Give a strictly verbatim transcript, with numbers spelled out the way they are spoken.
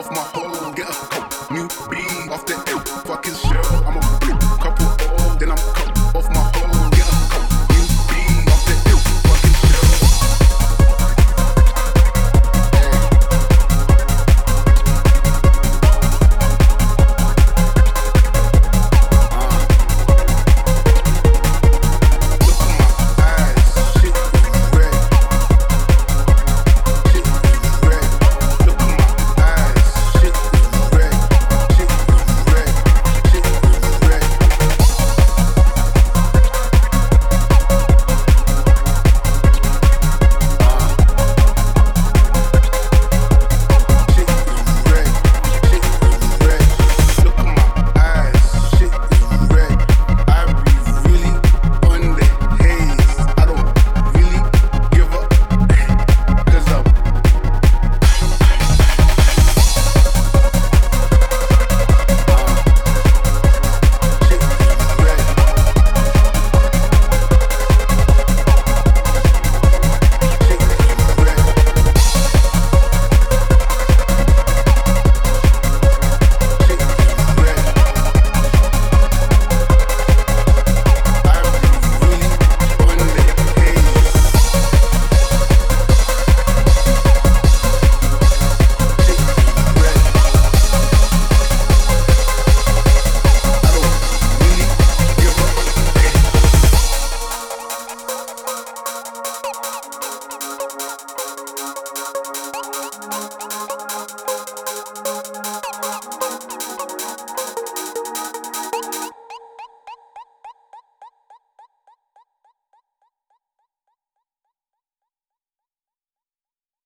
off my hoe. Get a cup, new beat off the L fucking shell. I'm a flip, couple O, then I'm cut off my hoe. Get a cup, new beat off the L fucking shell. Thank you.